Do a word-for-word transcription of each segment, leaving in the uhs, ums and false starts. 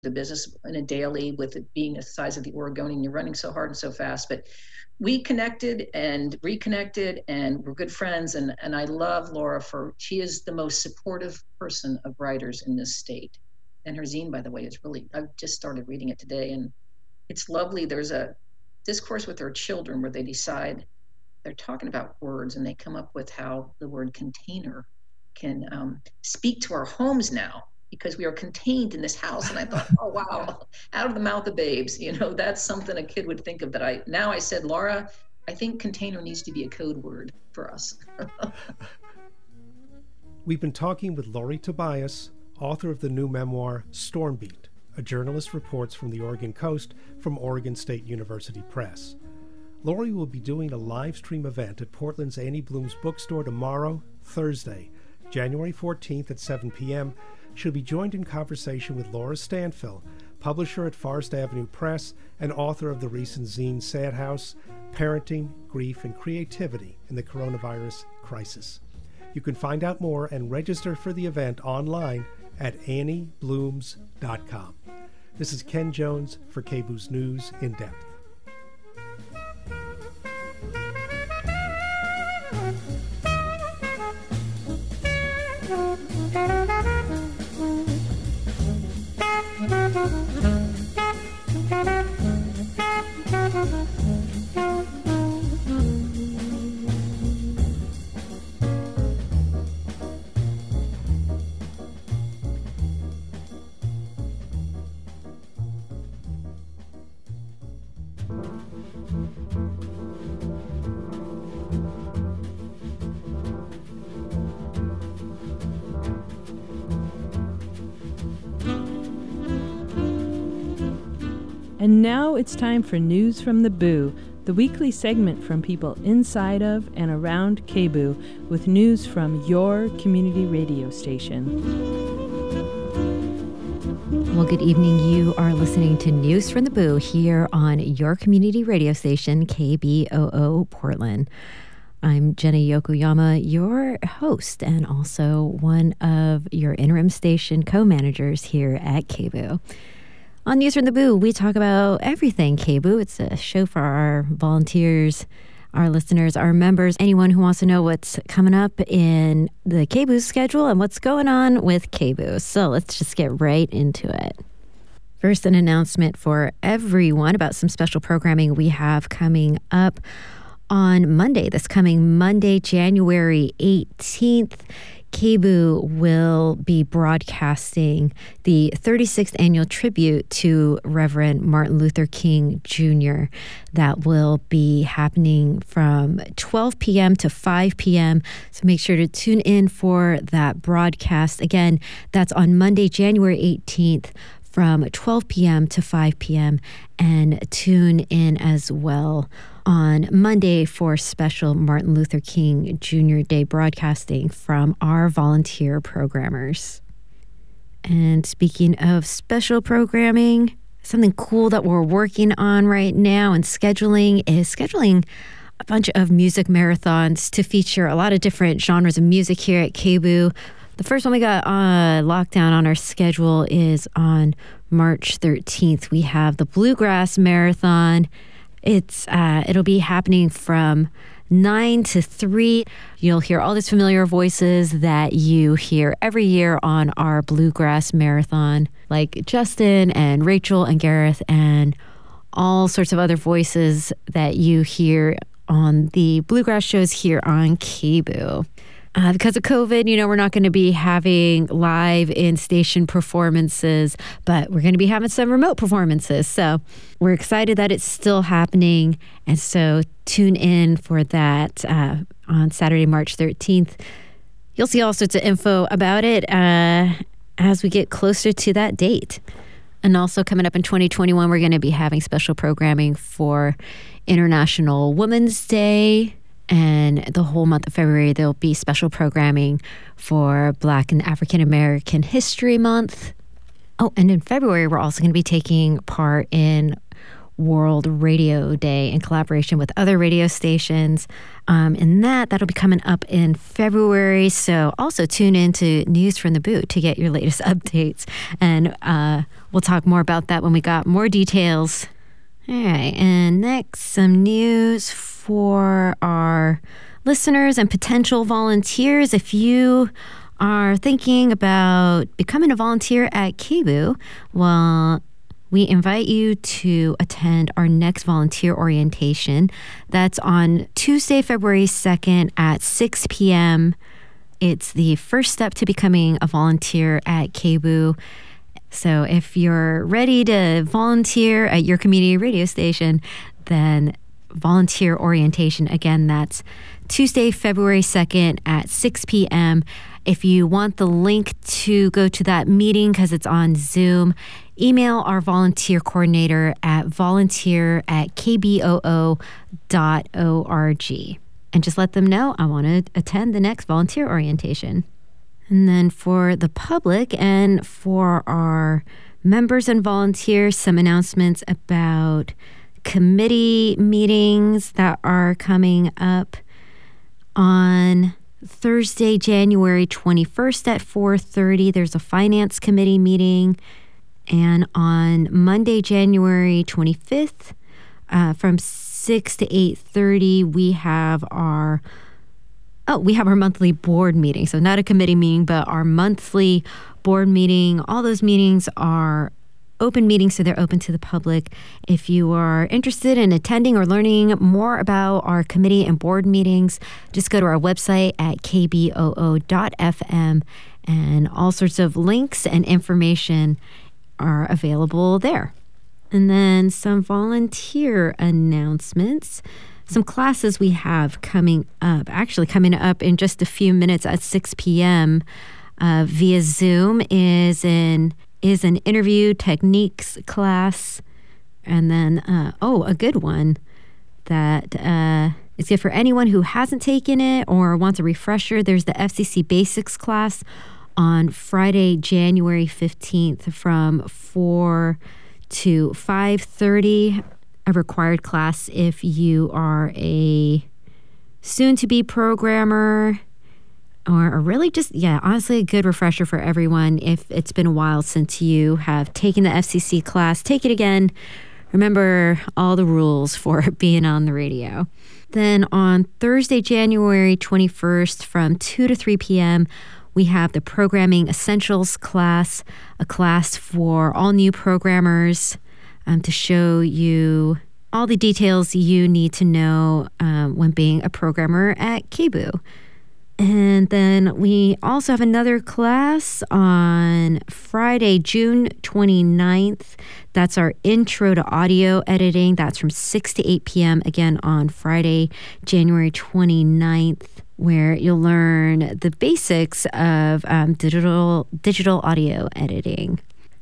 the business in a daily with it being the size of the Oregonian. You're running so hard and so fast, but we connected and reconnected and we're good friends. And, and I love Laura for, she is the most supportive person of writers in this state. And her zine, by the way, is really, I've just started reading it today and it's lovely. There's a discourse with her children where they decide, they're talking about words and they come up with how the word container can um, speak to our homes now because we are contained in this house. And I thought, oh, wow, out of the mouth of babes, you know, that's something a kid would think of that I, now I said, Laura, I think container needs to be a code word for us. We've been talking with Laurie Tobias, author of the new memoir, Stormbeat, a journalist reports from the Oregon coast from Oregon State University Press. Laurie will be doing a live stream event at Portland's Annie Bloom's bookstore tomorrow, Thursday, January fourteenth at seven p.m. She'll be joined in conversation with Laura Stanfill, publisher at Forest Avenue Press and author of the recent zine Sad House, Parenting, Grief, and Creativity in the Coronavirus Crisis. You can find out more and register for the event online at annie blooms dot com. This is Ken Jones for K B O O's News in Depth. And now it's time for News from the Boo, the weekly segment from people inside of and around K B O O with news from your community radio station. Well, good evening. You are listening to News from the Boo here on your community radio station, K B O O Portland. I'm Jenna Yokoyama, your host, and also one of your interim station co-managers here at K B O O. On News from the Boo, we talk about everything K B O O. It's a show for our volunteers, our listeners, our members, anyone who wants to know what's coming up in the K B O O schedule and what's going on with K B O O. So let's just get right into it. First, an announcement for everyone about some special programming we have coming up on Monday. This coming Monday, January eighteenth. K B O O will be broadcasting the thirty-sixth annual tribute to Reverend Martin Luther King Junior That will be happening from twelve p.m. to five p.m. So make sure to tune in for that broadcast. Again, that's on Monday, January eighteenth from twelve p.m. to five p.m. and tune in as well on Monday for special Martin Luther King Junior Day broadcasting from our volunteer programmers. And speaking of special programming, something cool that we're working on right now and scheduling is scheduling a bunch of music marathons to feature a lot of different genres of music here at K B O O. The first one we got uh, locked down on our schedule is on March thirteenth. We have the Bluegrass Marathon. It's uh, it'll be happening from nine to three. You'll hear all these familiar voices that you hear every year on our Bluegrass Marathon, like Justin and Rachel and Gareth and all sorts of other voices that you hear on the Bluegrass shows here on K B O O. Uh, because of COVID, you know, we're not going to be having live in-station performances, but we're going to be having some remote performances. So we're excited that it's still happening. And so tune in for that uh, on Saturday, March thirteenth. You'll see all sorts of info about it uh, as we get closer to that date. And also coming up in twenty twenty-one, we're going to be having special programming for International Women's Day. And the whole month of February, there'll be special programming for Black and African American History Month. Oh, and in February, we're also going to be taking part in World Radio Day in collaboration with other radio stations. Um, and that, that'll be coming up in February. So also tune in to News from the Boo to get your latest updates. And uh, we'll talk more about that when we got more details. All right. And next, some news for our listeners and potential volunteers. If you are thinking about becoming a volunteer at K B O O, well, we invite you to attend our next volunteer orientation. That's on Tuesday, February second at six p.m. It's the first step to becoming a volunteer at K B O O. So if you're ready to volunteer at your community radio station, then volunteer orientation, again, that's Tuesday, February second at six p.m. If you want the link to go to that meeting because it's on Zoom, email our volunteer coordinator at volunteer at k b o o dot org and just let them know I want to attend the next volunteer orientation. And then for the public and for our members and volunteers, some announcements about committee meetings that are coming up on Thursday, January twenty-first at four thirty. There's a finance committee meeting. And on Monday, January twenty-fifth, uh, from six to eight thirty, we have our oh, we have our monthly board meeting. So not a committee meeting, but our monthly board meeting. All those meetings are open meetings, so they're open to the public. If you are interested in attending or learning more about our committee and board meetings, just go to our website at k b o o dot f m, and all sorts of links and information are available there. And then some volunteer announcements. Some classes we have coming up, actually coming up in just a few minutes at six p.m. Uh, via Zoom is an is an interview techniques class. And then, uh, oh, a good one that uh, is good for anyone who hasn't taken it or wants a refresher. There's the F C C Basics class on Friday, January fifteenth from four to five thirty, a required class if you are a soon-to-be programmer or really just, yeah, honestly, a good refresher for everyone. If it's been a while since you have taken the F C C class, take it again. Remember all the rules for being on the radio. Then on Thursday, January twenty-first from two to three p.m., we have the Programming Essentials class, a class for all new programmers um, to show you all the details you need to know um, when being a programmer at K B O O. And then we also have another class on Friday, June twenty-ninth. That's our Intro to Audio Editing. That's from six to eight p.m. again on Friday, January twenty-ninth, where you'll learn the basics of um, digital digital audio editing.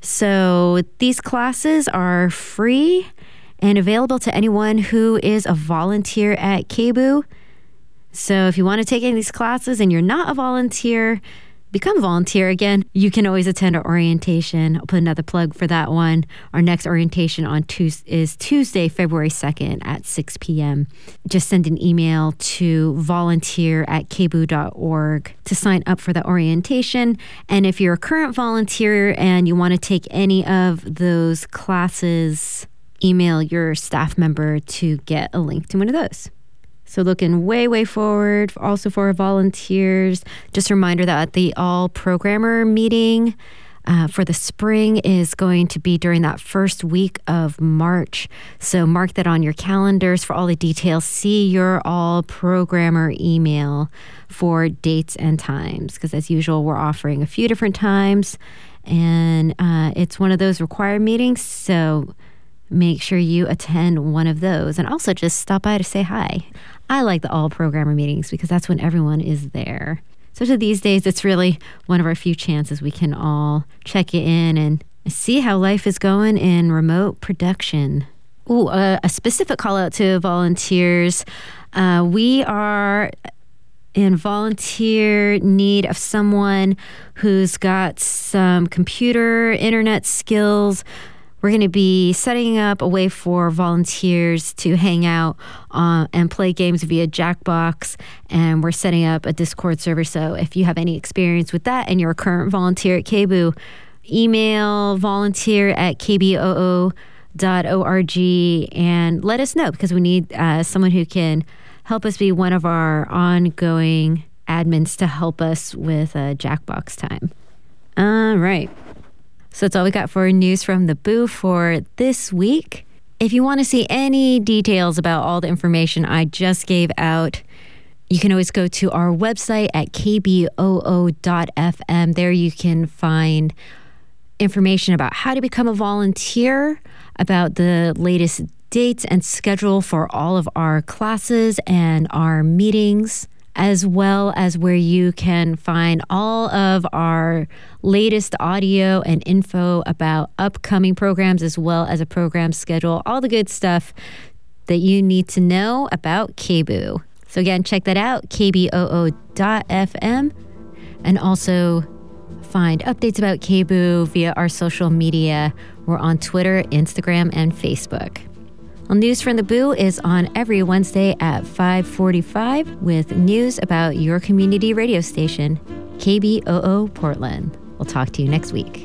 So these classes are free and available to anyone who is a volunteer at K B O O. So if you want to take any of these classes and you're not a volunteer, become a volunteer again. You can always attend our orientation. I'll put another plug for that one. Our next orientation on Tuesday is Tuesday, February second at six p.m. Just send an email to volunteer at k b o o dot org to sign up for the orientation. And if you're a current volunteer and you want to take any of those classes, email your staff member to get a link to one of those. So looking way, way forward, also for our volunteers. Just a reminder that the All Programmer meeting uh, for the spring is going to be during that first week of March. So mark that on your calendars for all the details. See your All Programmer email for dates and times, because as usual, we're offering a few different times, and uh, it's one of those required meetings. So make sure you attend one of those, and also just stop by to say hi. I like the all programmer meetings because that's when everyone is there. Especially these days, it's really one of our few chances we can all check in and see how life is going in remote production. Ooh, uh, a specific call out to volunteers. Uh, we are in volunteer need of someone who's got some computer, internet skills. We're going to be setting up a way for volunteers to hang out uh, and play games via Jackbox, and we're setting up a Discord server. So if you have any experience with that and you're a current volunteer at K B O O, email volunteer at k b o o dot org and let us know, because we need uh, someone who can help us be one of our ongoing admins to help us with uh, Jackbox time. All right. So that's all we got for news from the Boo for this week. If you want to see any details about all the information I just gave out, you can always go to our website at k b o o dot f m. There you can find information about how to become a volunteer, about the latest dates and schedule for all of our classes and our meetings, as well as where you can find all of our latest audio and info about upcoming programs, as well as a program schedule, all the good stuff that you need to know about K B O O. So again, check that out, k b o o dot f m, and also find updates about K B O O via our social media. We're on Twitter, Instagram, and Facebook. Well, News from the Boo is on every Wednesday at five forty-five with news about your community radio station, K B O O Portland. We'll talk to you next week.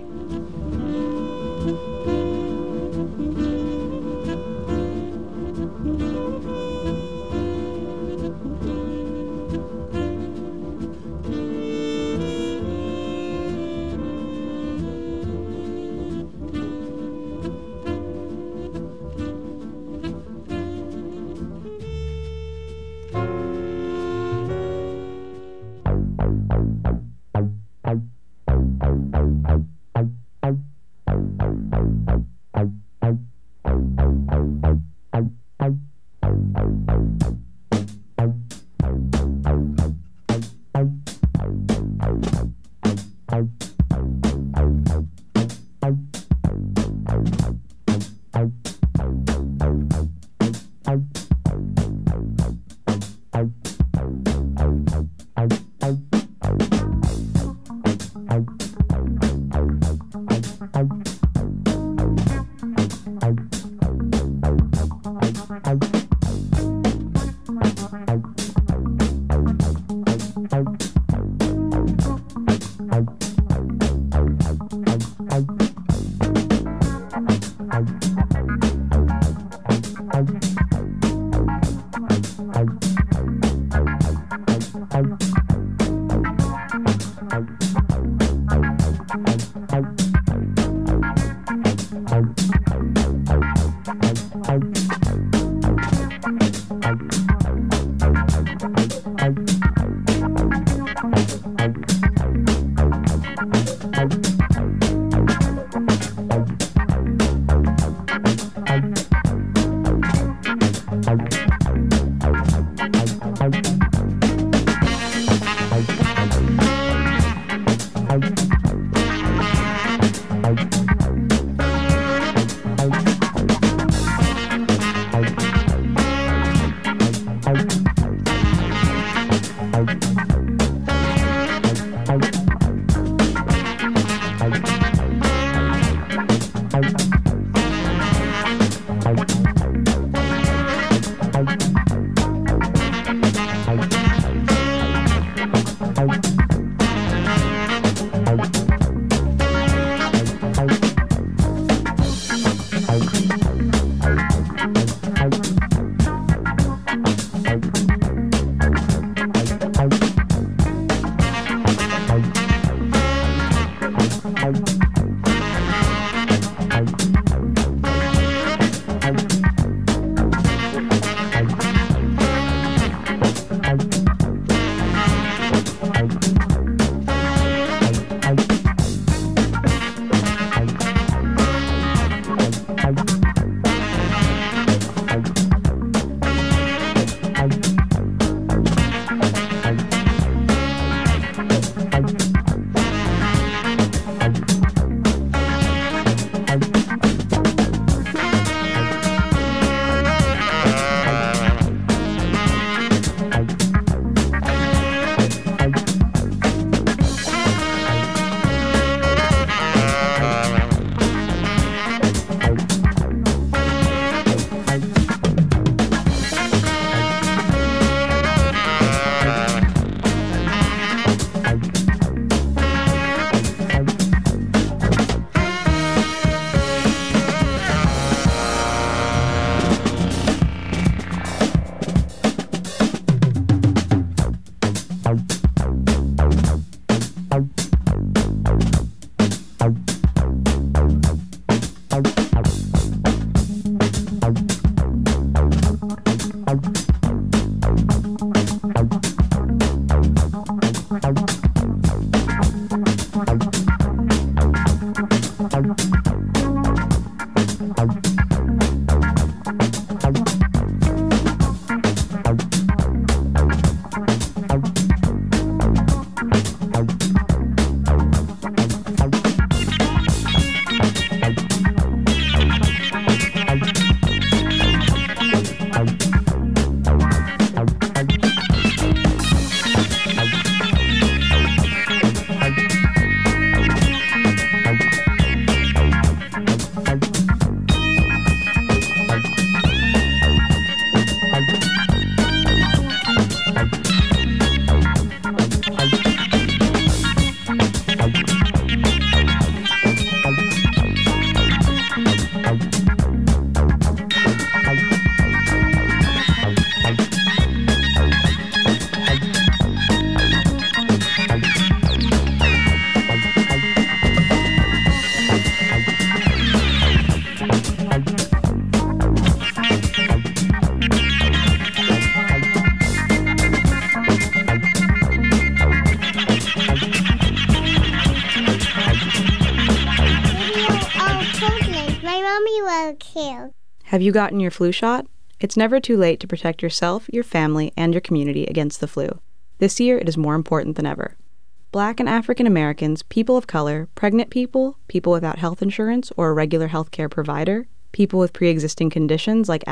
Have you gotten your flu shot? It's never too late to protect yourself, your family, and your community against the flu. This year, it is more important than ever. Black and African Americans, people of color, pregnant people, people without health insurance or a regular health care provider, people with pre-existing conditions like